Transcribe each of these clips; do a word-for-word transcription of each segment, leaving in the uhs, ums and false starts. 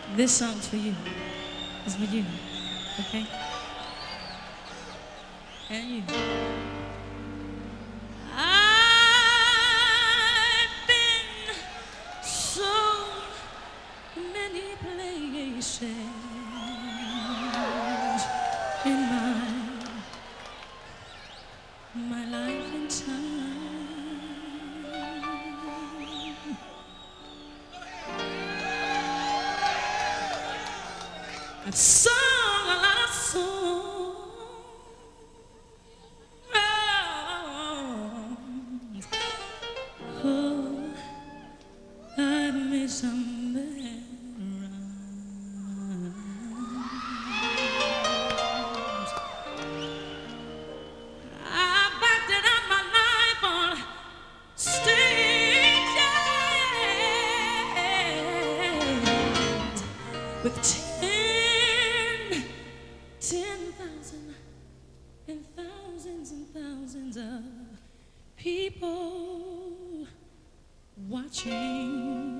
This song's for you. It's for you. Okay? And you. I've been so many places in my my life and time. I've sung a lot of songs. Oh, I've made some bad rhymes. I've acted out my life on stages with ten, ten thousand and thousands and thousands of people watching,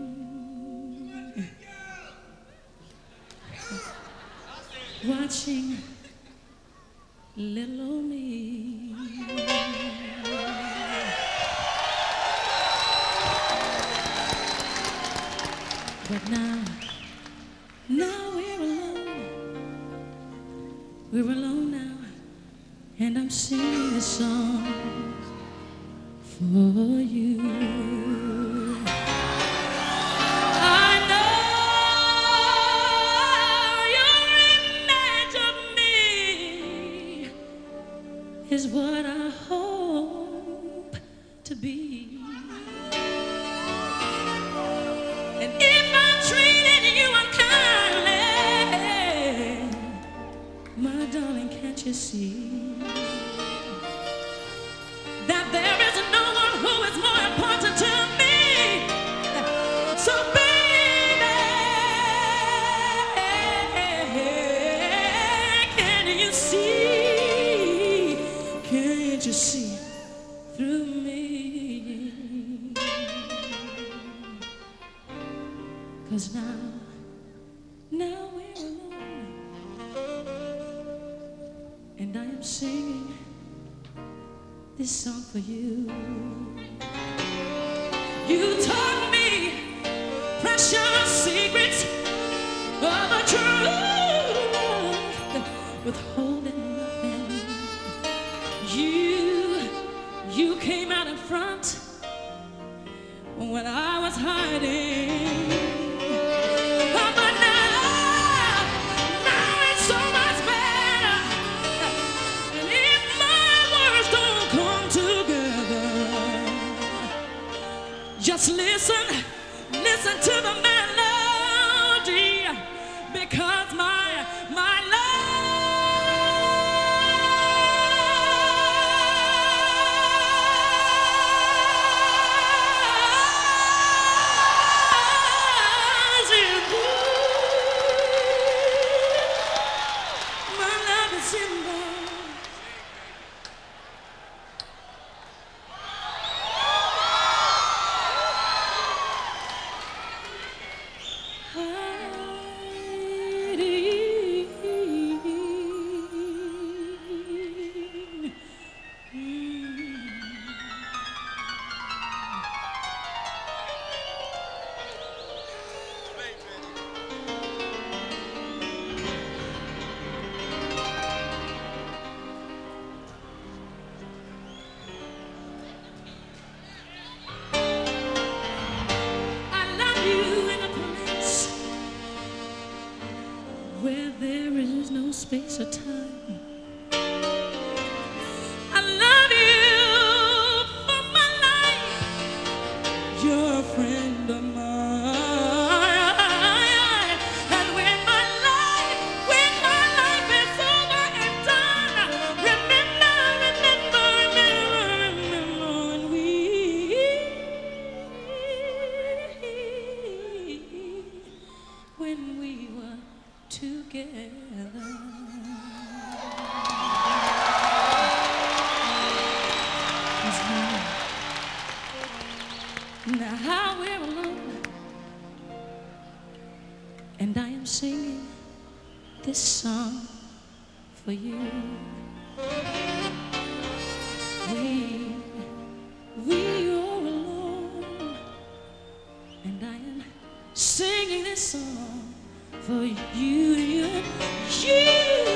watching little old me. But now, now we're alone. We're alone now, and I'm singing this song for you. I know your image of me is what I hope to be. And if I treated you unkindly, my darling, can't you see that there is no one who is more important to me? So baby, can you see, can't you see through me? 'Cause now, now we're alone, and I am singing this song for you. You taught me precious secrets of the truth, withholding nothing. You, you came out in front when I was hiding. But now, now it's so much better. And if my words don't come together, just listen, listen to the melody, because my, my love is in you. My love is in there. I love you in a place where there is no space or time. I love you for my life. You're a friend of mine. And when my life, when my life is over and done, remember, remember, remember, remember when we, when we were together. Now how we're alone, And I am singing this song for you. We, we are alone. And I am singing this song for you, you, you.